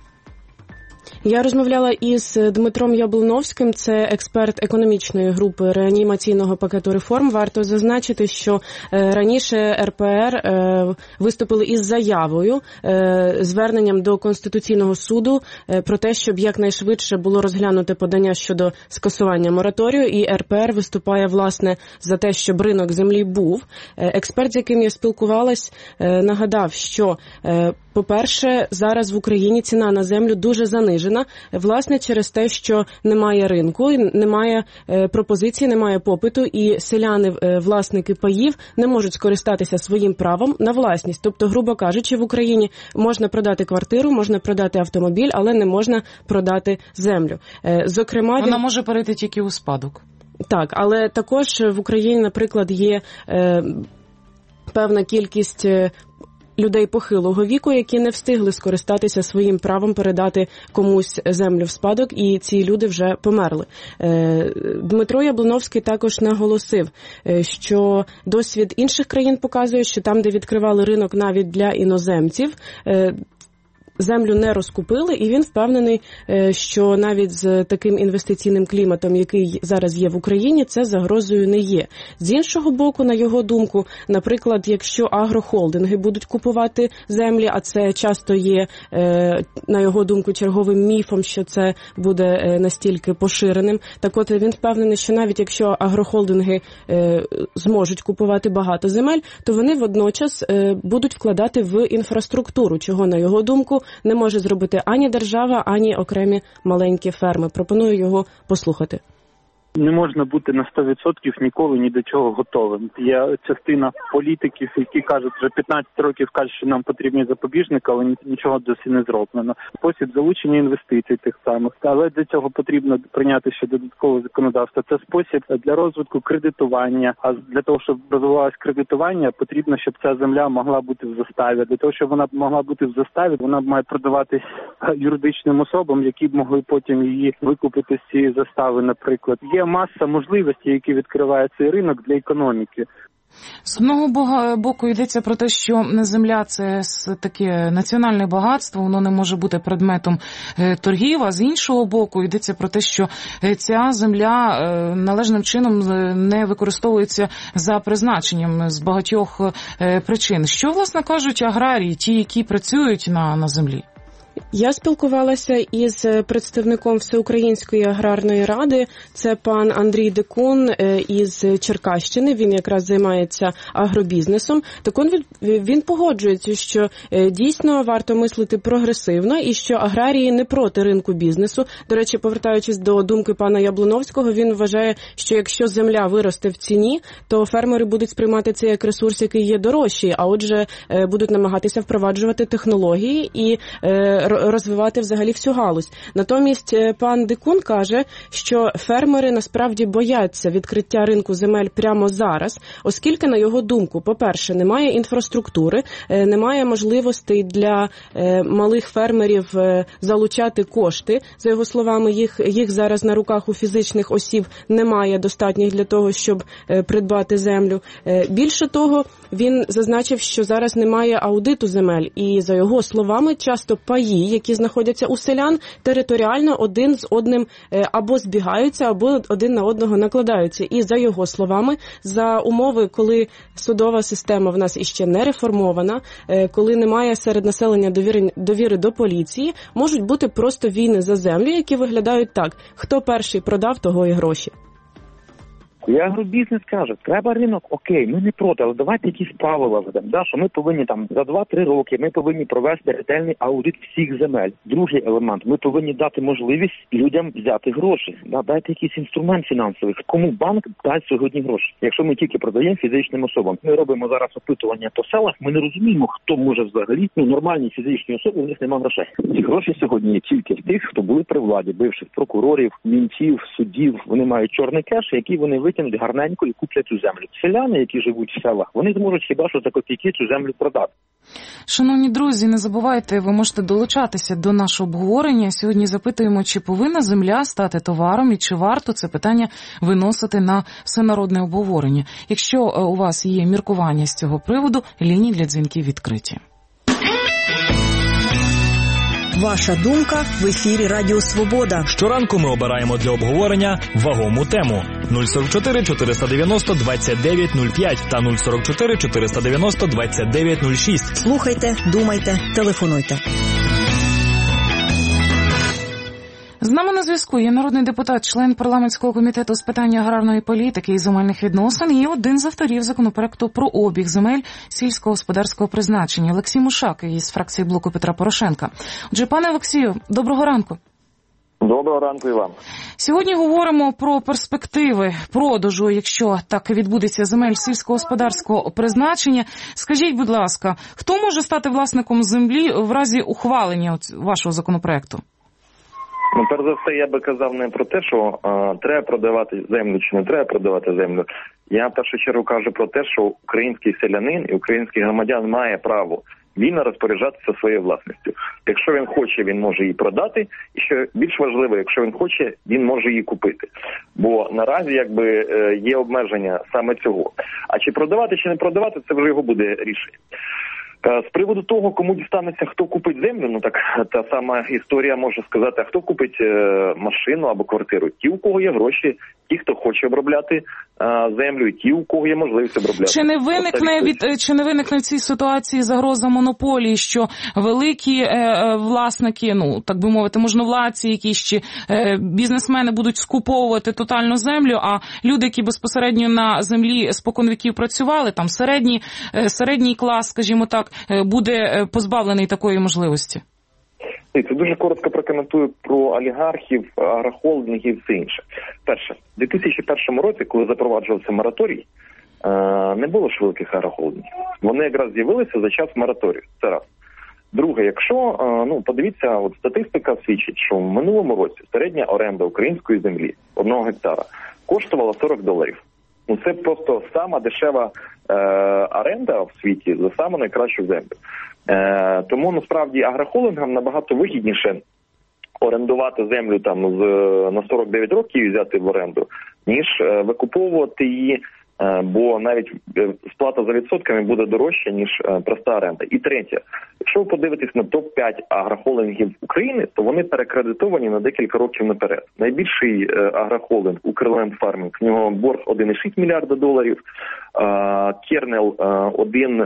Я розмовляла із Дмитром Яблуновським, це експерт економічної групи реанімаційного пакету реформ. Варто зазначити, що раніше ер пе ер виступили із заявою, зверненням до Конституційного суду про те, щоб якнайшвидше було розглянуте подання щодо скасування мораторію, і ер пе ер виступає, власне, за те, щоб ринок землі був. Експерт, з яким я спілкувалась, нагадав, що По-перше, зараз в Україні ціна на землю дуже занижена, власне, через те, що немає ринку, немає пропозиції, немає попиту, і селяни, власники паїв, не можуть скористатися своїм правом на власність. Тобто, грубо кажучи, в Україні можна продати квартиру, можна продати автомобіль, але не можна продати землю. Зокрема, вона він... може перейти тільки у спадок. Так, але також в Україні, наприклад, є е, певна кількість е, людей похилого віку, які не встигли скористатися своїм правом передати комусь землю в спадок, і ці люди вже померли. Е, Дмитро Яблоновський також наголосив, е, що досвід інших країн показує, що там, де відкривали ринок навіть для іноземців, е, землю не розкупили, і він впевнений, що навіть з таким інвестиційним кліматом, який зараз є в Україні, це загрозою не є. З іншого боку, на його думку, наприклад, якщо агрохолдинги будуть купувати землі, а це часто є, на його думку, черговим міфом, що це буде настільки поширеним, так от він впевнений, що навіть якщо агрохолдинги зможуть купувати багато земель, то вони водночас будуть вкладати в інфраструктуру, чого, на його думку, не може зробити ані держава, ані окремі маленькі ферми. Пропоную його послухати. Не можна бути на сто відсотків ніколи ні до чого готовим. Є частина політиків, які кажуть, вже п'ятнадцять років кажуть, що нам потрібні запобіжники, але нічого досі не зроблено. Спосіб залучення інвестицій тих самих. Але для цього потрібно прийняти ще додаткове законодавство. Це спосіб для розвитку кредитування. А для того, щоб розвивалось кредитування, потрібно, щоб ця земля могла бути в заставі. Для того, щоб вона могла бути в заставі, вона має продаватись юридичним особам, які б могли потім її викупити з цієї застави, наприклад. Є маса можливостей, які відкриває цей ринок для економіки. З одного боку йдеться про те, що земля – це таке національне багатство, воно не може бути предметом торгів, а з іншого боку йдеться про те, що ця земля належним чином не використовується за призначенням з багатьох причин. Що, власне, кажуть аграрії, ті, які працюють на, на землі? Я спілкувалася із представником Всеукраїнської аграрної ради, це пан Андрій Дикун із Черкащини, він якраз займається агробізнесом. Так він, він погоджується, що дійсно варто мислити прогресивно і що аграрії не проти ринку бізнесу. До речі, повертаючись до думки пана Яблоновського, він вважає, що якщо земля виросте в ціні, то фермери будуть сприймати це як ресурс, який є дорожчий, а отже будуть намагатися впроваджувати технології і розвивати взагалі всю галузь. Натомість пан Дикун каже, що фермери насправді бояться відкриття ринку земель прямо зараз, оскільки, на його думку, по-перше, немає інфраструктури, немає можливостей для малих фермерів залучати кошти. За його словами, їх, їх зараз на руках у фізичних осіб немає достатніх для того, щоб придбати землю. Більше того, він зазначив, що зараз немає аудиту земель, і, за його словами, часто паї, які знаходяться у селян, територіально один з одним або збігаються, або один на одного накладаються. І, за його словами, за умови, коли судова система в нас іще не реформована, коли немає серед населення довіри, довіри до поліції, можуть бути просто війни за землю, які виглядають так: хто перший продав, того і гроші. І агробізнес каже, треба ринок, окей, ми не проти, але давайте якісь правила ведемо, да, що ми повинні там за два-три роки, ми повинні провести ретельний аудит всіх земель. Другий елемент, ми повинні дати можливість людям взяти гроші, да, дайте якийсь інструмент фінансовий. Кому банк дасть сьогодні гроші? Якщо ми тільки продаємо фізичним особам. Ми робимо зараз опитування по селах, ми не розуміємо, хто може взагалі, ну, нормальні фізичні особи, у них немає грошей. Ці гроші сьогодні є тільки в тих, хто були при владі, бивших прокурорів, мінтів, суддів, вони мають чорний кеш, який вони витягнуть гарненько і куплять цю землю. Селяни, які живуть в селах, вони зможуть хіба що за копійки цю землю продати. Шановні друзі, не забувайте, ви можете долучатися до нашого обговорення. Сьогодні запитуємо, чи повинна земля стати товаром і чи варто це питання виносити на всенародне обговорення. Якщо у вас є міркування з цього приводу, лінії для дзвінків відкриті. Ваша думка в ефірі Радіо Свобода. Щоранку ми обираємо для обговорення вагому тему. нуль сорок чотири чотириста дев'яносто двадцять дев'ять нуль п'ять та нуль сорок чотири чотириста дев'яносто двадцять дев'ять нуль шість. Слухайте, думайте, телефонуйте. З нами на зв'язку є народний депутат, член парламентського комітету з питань аграрної політики і земельних відносин і один з авторів законопроекту про обіг земель сільськогосподарського призначення Олексій Мушак із фракції Блоку Петра Порошенка. Отже, пане Олексію, доброго ранку. Доброго ранку і вам. Сьогодні говоримо про перспективи продажу, якщо так відбудеться, земель сільськогосподарського призначення. Скажіть, будь ласка, хто може стати власником землі в разі ухвалення вашого законопроекту? Ну, перш за все, я би казав не про те, що а, треба продавати землю чи не треба продавати землю. Я в першу чергу кажу про те, що український селянин і український громадян має право вільно розпоряджатися своєю власністю. Якщо він хоче, він може її продати, і що більш важливо, якщо він хоче, він може її купити. Бо наразі якби є обмеження саме цього. А чи продавати, чи не продавати, це вже його буде рішення. З приводу того, кому дістанеться, хто купить землю, ну так та сама історія може сказати, а хто купить е, машину або квартиру. Ті, у кого є гроші, ті, хто хоче обробляти е, землю, і ті, у кого є можливість обробляти. Чи не виникне від чи не виникне в цій ситуації загроза монополії, що великі е, власники, ну так би мовити, можновладці, якісь чи е, бізнесмени будуть скуповувати тотальну землю, а люди, які безпосередньо на землі споконвіків працювали, там середній е, середній клас, скажімо так, буде позбавлений такої можливості? Це дуже коротко прокоментую про олігархів, агрохолдингів і все інше. Перше, в дві тисячі першому році, коли запроваджувався мораторій, не було ж великих агрохолдингів. Вони якраз з'явилися за час мораторію. Це раз. Друге, якщо, ну, подивіться, от статистика свідчить, що в минулому році середня оренда української землі одного гектара коштувала сорок доларів. Ну, це просто сама дешева е, оренда в світі за саму найкращу землю. Е, тому, насправді, агрохолдингам набагато вигідніше орендувати землю там з, на сорок дев'ять років і взяти в оренду, ніж е, викуповувати її, е, бо навіть сплата за відсотками буде дорожча, ніж е, проста оренда. І третє, якщо ви подивитесь на топ п'ять агрохолдингів України, то вони перекредитовані на декілька років наперед. Найбільший е, агрохолдинг Укрленд Фармінг, в нього борг один цілих шість мільярда доларів, е, Кернел е, один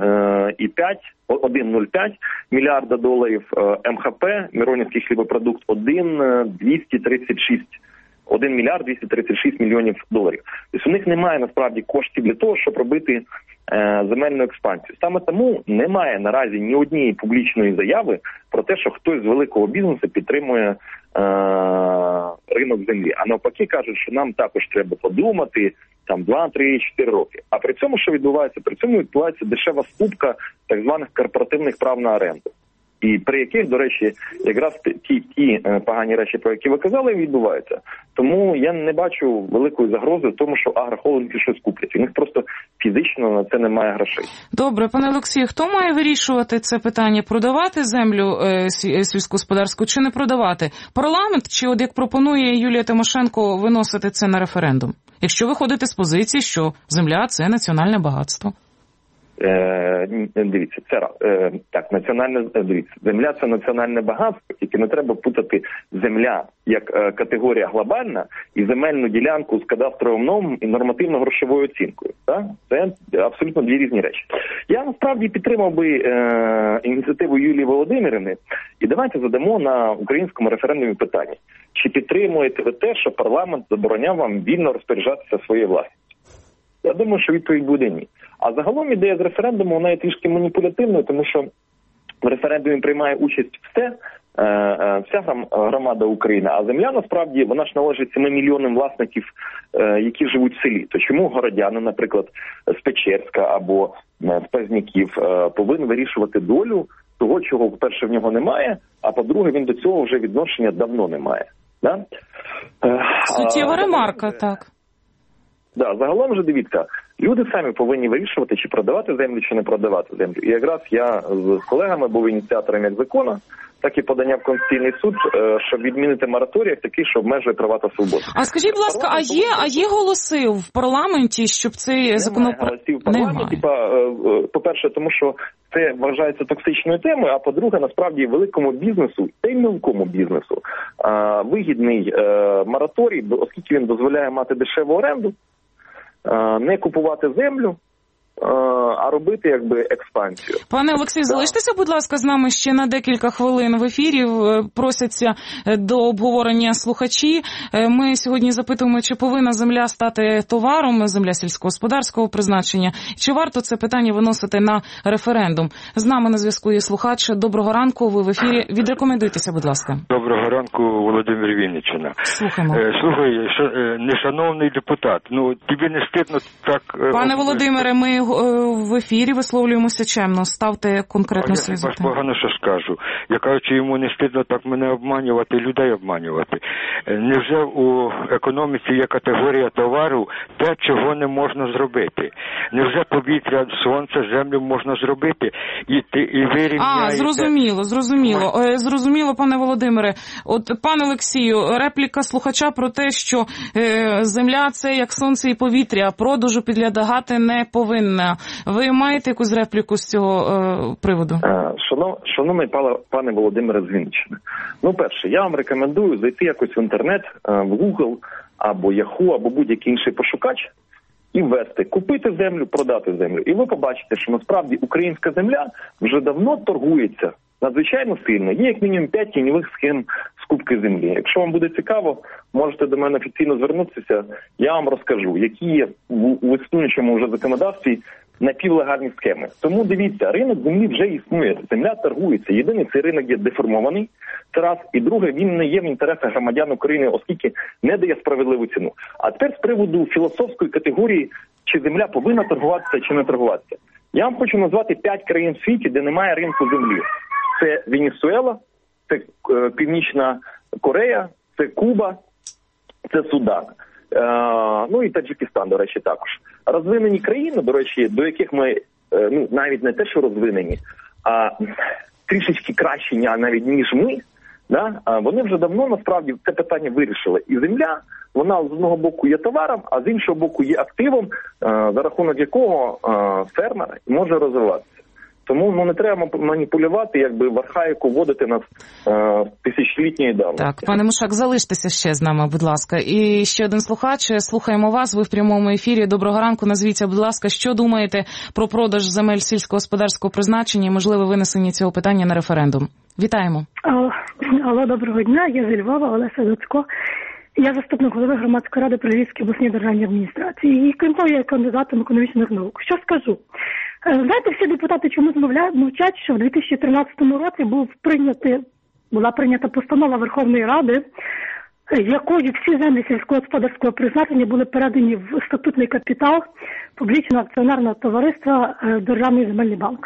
цілих нуль п'ять мільярда доларів, е, ем ха пе, Миронівський хлібопродукт, один цілих двісті тридцять шість один мільярд двісті тридцять шість мільйонів доларів. Тобто у них немає насправді коштів для того, щоб робити е, земельну експансію. Саме тому немає наразі ні однієї публічної заяви про те, що хтось з великого бізнесу підтримує е, ринок землі. А навпаки кажуть, що нам також треба подумати там два, три, чотири роки. А при цьому що відбувається? При цьому відбувається дешева скупка так званих корпоративних прав на оренду. І при яких, до речі, якраз ті, ті погані речі, про які ви казали, відбуваються. Тому я не бачу великої загрози в тому, що агрохолдинги щось куплять. У них просто фізично на це немає грошей. Добре, пане Олексію, хто має вирішувати це питання? Продавати землю е, сільськогосподарську чи не продавати? Парламент чи, от як пропонує Юлія Тимошенко, виносити це на референдум? Якщо виходити з позиції, що земля – це національне багатство. Е, дивіться, це е, так, національне, дивіться, земля – це національне багатство, тільки не треба путати земля як е, категорія глобальна і земельну ділянку з кадастровим номером і нормативно-грошовою оцінкою. Так? Це абсолютно дві різні речі. Я насправді підтримав би е, ініціативу Юлії Володимирівни, і давайте задамо на українському референдумі питання. Чи підтримуєте ви те, що парламент забороняв вам вільно розпоряджатися своєю власністю? Я думаю, що відповідь буде ні. А загалом ідея з референдуму, вона є трішки маніпулятивною, тому що в референдумі приймає участь все, вся громада України, а земля, насправді, вона ж належить семи мільйонам власників, які живуть в селі. То чому городяни, наприклад, з Печерська або з Пазняків, повинні вирішувати долю того, чого, по-перше, в нього немає, а по-друге, він до цього вже відношення давно не має. Да? Суттєва ремарка, так. Да, загалом же, дивіться, люди самі повинні вирішувати, чи продавати землю, чи не продавати землю. І якраз я з колегами був ініціатором як закону, так і подання в Конституційний суд, щоб відмінити мораторій як такий, що обмежує права та свободи. А скажіть, будь ласка, а є, а є голоси в парламенті, щоб цей законопроект... Немає голосів в парламенті, Немає. По-перше, тому що це вважається токсичною темою, а по-друге, насправді, великому бізнесу, та й мілкому бізнесу, вигідний мораторій, оскільки він дозволяє мати дешеву оренду, не купувати землю а робити якби експансію. Пане Олексій, залиштеся, будь ласка, з нами ще на декілька хвилин в ефірі. Просяться до обговорення слухачі. Ми сьогодні запитуємо, чи повинна земля стати товаром, земля сільськогосподарського призначення, чи варто це питання виносити на референдум. З нами на зв'язку є слухач. Доброго ранку, ви в ефірі. Відрекомендуйтеся, будь ласка. Доброго ранку, Володимир Вінниччина. Слухаємо. Слухай, нешановний депутат, ну тобі не стидно так... Пане Володимире, ми в ефірі висловлюємося чемно. Ставте конкретно свої запитання. Я погано що скажу. Я кажу, чи йому не стидно так мене обманювати, людей обманювати. Невже у економіці є категорія товару те, чого не можна зробити? Невже повітря, сонце, землю можна зробити? І ти і ви рівняєте... А, зрозуміло, зрозуміло. Ми... Зрозуміло, пане Володимире. От, пане Олексію, репліка слухача про те, що е, земля – це як сонце і повітря, продажу підлягати не повинна. Ви маєте якусь репліку з цього е, приводу? Шанов, шановний пане, пане Володимире з Вінниччини. Ну, перше, я вам рекомендую зайти якось в інтернет, в Google, або Yahoo, або будь-який інший пошукач і ввести, купити землю, продати землю. І ви побачите, що насправді українська земля вже давно торгується надзвичайно сильно. Є як мінімум п'ять тіньових схем скупки землі. Якщо вам буде цікаво, можете до мене офіційно звернутися, я вам розкажу, які є в існуючому вже законодавстві напівлегальні схеми. Тому дивіться, ринок землі вже існує, земля торгується. Єдиний цей ринок є деформований, це раз. І друге, він не є в інтересах громадян України, оскільки не дає справедливу ціну. А тепер з приводу філософської категорії, чи земля повинна торгуватися, чи не торгуватися. Я вам хочу назвати п'ять країн в світі, де немає ринку землі. Це Венесуела, це е, Північна Корея, це Куба, це Судан. Е, ну і Таджикистан, до речі, також. Розвинені країни, до речі, до яких ми, е, ну, навіть не те, що розвинені, а трішечки кращі, навіть ніж ми, да? Вони вже давно, насправді, це питання вирішили. І земля, вона з одного боку є товаром, а з іншого боку є активом, е, за рахунок якого е, фермер може розвиватися. Тому ну, не треба маніпулювати, якби в архаїку вводити нас е, тисячолітньої давності. Так, пане Мушак, залиштеся ще з нами, будь ласка. І ще один слухач, слухаємо вас, ви в прямому ефірі. Доброго ранку, назвіться, будь ласка, що думаєте про продаж земель сільськогосподарського призначення і можливе винесення цього питання на референдум? Вітаємо. Алло, алло, доброго дня, я зі Львова, Олеся Доцько. Я заступник голови громадської ради при Львівській обласній державній адміністрації. І крім того, я є кандидатом економічних наук. Що скажу? Знаєте, всі депутати чому змовляють, мовчать, що в дві тисячі тринадцятому році був прийнятий, була прийнята постанова Верховної Ради, якою всі землі сільськогосподарського призначення були передані в статутний капітал публічного акціонерного товариства Державний земельний банк.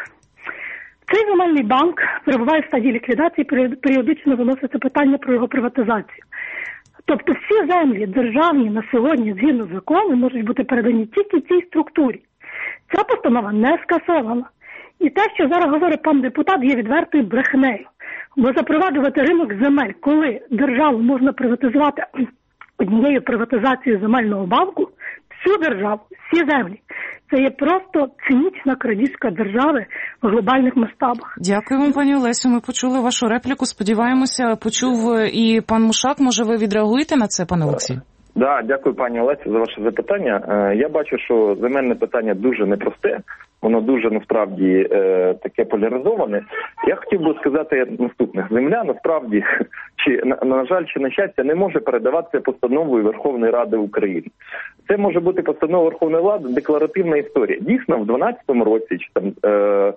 Цей земельний банк перебуває в стадії ліквідації, періодично виноситься питання про його приватизацію. Тобто всі землі державні на сьогодні, згідно закону, можуть бути передані тільки цій структурі. Ця постанова не скасована. І те, що зараз говорить пан депутат, є відвертою брехнею. Бо запроваджувати ринок земель, коли державу можна приватизувати однією приватизацією земельного банку, всю державу, всі землі, це є просто цинічна крадіжка держави в глобальних масштабах. Дякую вам, пані Олесю. Ми почули вашу репліку. Сподіваємося, почув і пан Мушак. Може, ви відреагуєте на це, пане Олексій? Да, дякую, пані Олесі, за ваше запитання. Я бачу, що земельне питання дуже непросте, воно дуже, насправді, таке поляризоване. Я хотів би сказати наступне. Земля, насправді, чи на, на жаль, чи на щастя, не може передаватися постановою Верховної Ради України. Це може бути постанова Верховної Ради, декларативна історія. Дійсно, в дванадцятому році, чи там, е, е,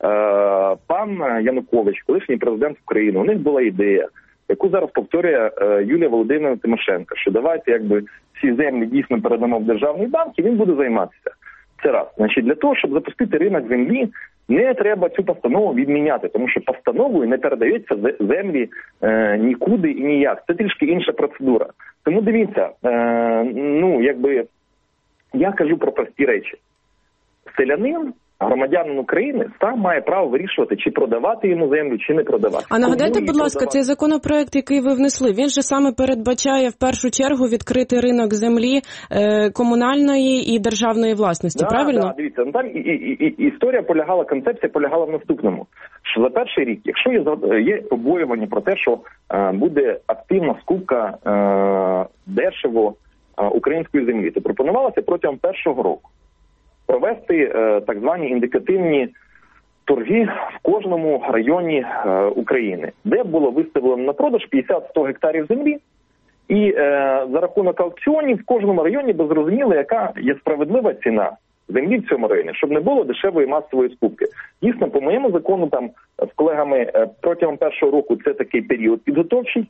пан Янукович, колишній президент України, у них була ідея, яку зараз повторює е, Юлія Володимирівна Тимошенко, що давайте якби всі землі дійсно передамо в державний банк, і він буде займатися. Це раз. Значить, для того, щоб запустити ринок землі, не треба цю постанову відміняти, тому що постановою не передаються землі е, нікуди і ніяк. Це трішки інша процедура. Тому дивіться, е, ну, якби, я кажу про прості речі. Селянин, громадянин України, сам має право вирішувати, чи продавати йому землю, чи не продавати. А нагадайте, будь ласка, продавати? Цей законопроект, який ви внесли, він же саме передбачає в першу чергу відкрити ринок землі е, комунальної і державної власності, да, правильно? Так, да, дивіться, ну, там і, і, і, історія полягала, концепція полягала в наступному, що за перший рік, якщо є, є побоювання про те, що е, буде активна скупка е, дешево е, української землі, то пропонувалося протягом першого року провести так звані індикативні торги в кожному районі України, де було виставлено на продаж п'ятдесят-сто гектарів землі, і за рахунок аукціонів в кожному районі би зрозуміло, яка є справедлива ціна землі в цьому районі, щоб не було дешевої масової скупки. Дійсно, по моєму закону, там з колегами протягом першого року це такий період підготовчий,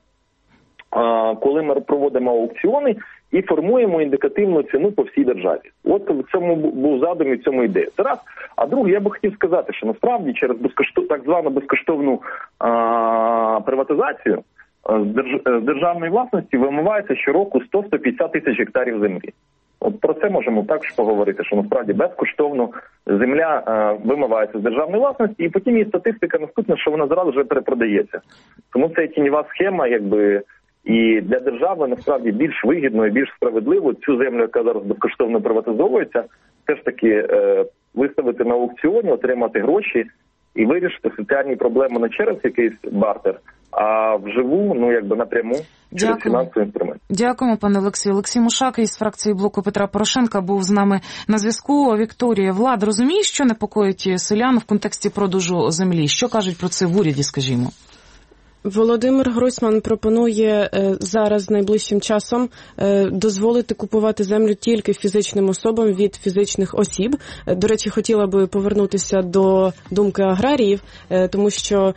коли ми проводимо аукціони і формуємо індикативну ціну по всій державі. От в цьому був задум і в цьому ідея. Це раз. А друге, я би хотів сказати, що насправді через безкоштов... так звану безкоштовну а, приватизацію з, держ... з державної власності вимивається щороку сто - сто п'ятдесят тисяч гектарів землі. От про це можемо також поговорити, що насправді безкоштовно земля е, вимивається з державної власності, і потім є статистика наступна, що вона зразу вже перепродається. Тому це тіньова схема, якби, і для держави насправді більш вигідно і більш справедливо цю землю, яка зараз безкоштовно приватизовується, все ж таки е, виставити на аукціоні, отримати гроші і вирішити соціальні проблеми не через якийсь бартер, а вживу, ну якби напряму, через фінансовий інструмент. Дякуємо, пане Олексію. Олексій Мушак із фракції Блоку Петра Порошенка був з нами на зв'язку. Вікторія, Влад, розуміє, що непокоїть селян в контексті продажу землі? Що кажуть про це в уряді, скажімо? Володимир Гройсман пропонує зараз найближчим часом дозволити купувати землю тільки фізичним особам від фізичних осіб. До речі, хотіла би повернутися до думки аграріїв, тому що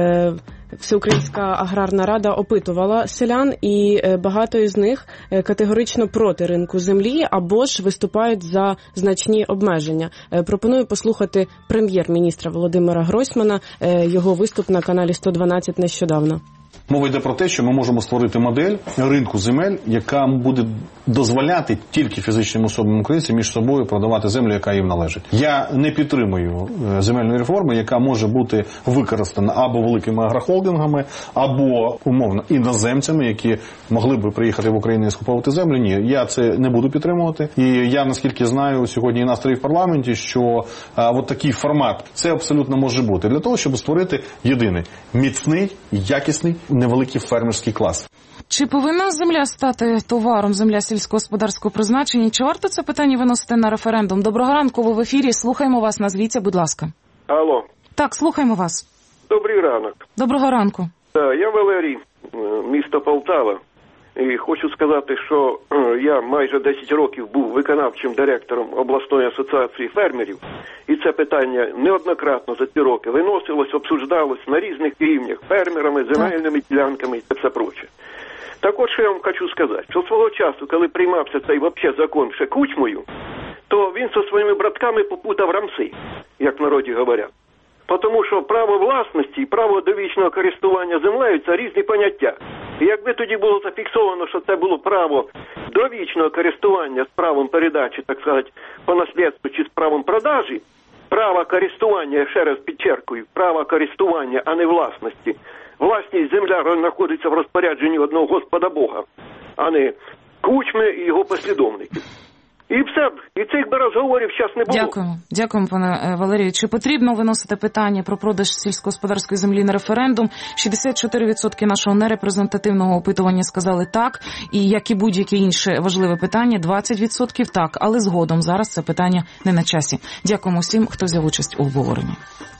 Всеукраїнська аграрна рада опитувала селян, і багато із них категорично проти ринку землі або ж виступають за значні обмеження. Пропоную послухати прем'єр-міністра Володимира Гройсмана, його виступ на каналі сто дванадцять нещодавно. Мова йде про те, що ми можемо створити модель ринку земель, яка буде дозволяти тільки фізичним особам українцям між собою продавати землю, яка їм належить. Я не підтримую земельної реформи, яка може бути використана або великими агрохолдингами, або, умовно, іноземцями, які могли б приїхати в Україну і скуповувати землю. Ні, я це не буду підтримувати. І я, наскільки знаю, сьогодні і настрої в парламенті, що а, от такий формат, це абсолютно може бути. Для того, щоб створити єдиний, міцний, якісний, невеликий фермерський клас. Чи повинна земля стати товаром, земля сільськогосподарського призначення? Чи варто це питання виносити на референдум? Доброго ранку, ви в ефірі. Слухаємо вас. Назвіться, будь ласка. Алло. Так, слухаємо вас. Добрий ранок. Доброго ранку. Я Валерій, місто Полтава. І хочу сказати, що я майже десять років був виконавчим директором обласної асоціації фермерів. І це питання неоднократно за ці роки виносилось, обсуждалось на різних рівнях фермерами, земельними ділянками і все проче. Так от, що я вам хочу сказати, що свого часу, коли приймався цей вообще закон ще Кучмою, то він зі своїми братками попутав рамси, як в народі говорять. Тому що право власності і право довічного користування землею – це різні поняття. І якби тоді було зафіксовано, що це було право довічного користування з правом передачі, так сказати, по наслідству чи з правом продажі, право користування, я ще раз підчеркую, право користування, а не власності. Власність земля знаходиться в розпорядженні одного Господа Бога, а не Кучми і його послідовників. І все, і цих би розговорів зараз не було. Дякуємо. Дякуємо, пане Валерію. Чи потрібно виносити питання про продаж сільськогосподарської землі на референдум? шістдесят чотири відсотки нашого нерепрезентативного опитування сказали так, і як і будь-яке інше важливе питання, двадцять відсотків так, але згодом зараз це питання не на часі. Дякуємо всім, хто взяв участь у обговоренні.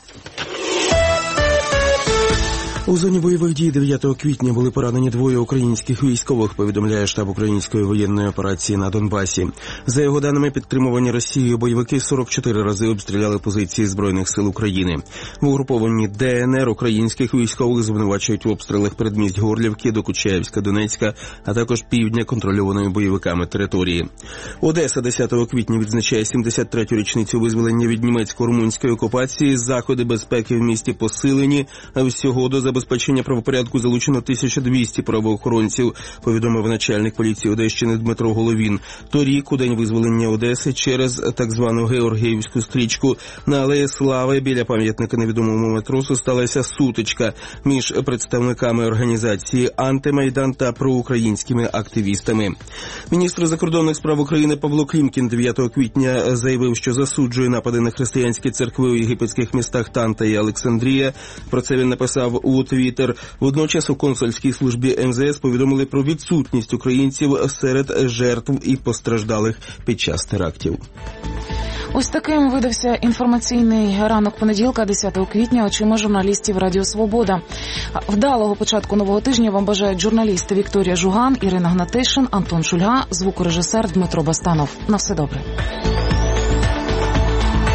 У зоні бойових дій дев'ятого квітня були поранені двоє українських військових, повідомляє штаб української воєнної операції на Донбасі. За його даними, підтримувані Росією бойовики сорок чотири рази обстріляли позиції Збройних сил України. В угрупованні Де Ен Ер українських військових звинувачують в обстрілах передмість Горлівки, Докучаєвська, Донецька, а також півдня контрольованої бойовиками території. Одеса десятого квітня відзначає сімдесят третю річницю визволення від німецько-румунської окупації. Заходи безпеки в місті посилені, а всього до забезпечення правопорядку залучено тисяча двісті правоохоронців, повідомив начальник поліції Одещини Дмитро Головін. Торік, у день визволення Одеси, через так звану Георгіївську стрічку на Алеї Слави біля пам'ятника невідомому матросу сталася сутичка між представниками організації «Антимайдан» та проукраїнськими активістами. Міністр закордонних справ України Павло Клімкін дев'ятого квітня заявив, що засуджує напади на християнські церкви у єгипетських містах Танта і Олександрія. Про це він написав у Твіттер. Водночас у консульській службі ем зе ес повідомили про відсутність українців серед жертв і постраждалих під час терактів. Ось таким видався інформаційний ранок понеділка, десятого квітня, очима журналістів Радіо Свобода. Вдалого початку нового тижня вам бажають журналісти Вікторія Жуган, Ірина Гнатишин, Антон Шульга, звукорежисер Дмитро Бастанов. На все добре.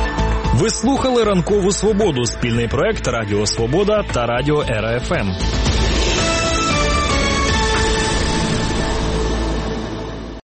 Ви слухали «Ранкову Свободу» – спільний проект Радіо Свобода та Радіо Ера еф ем.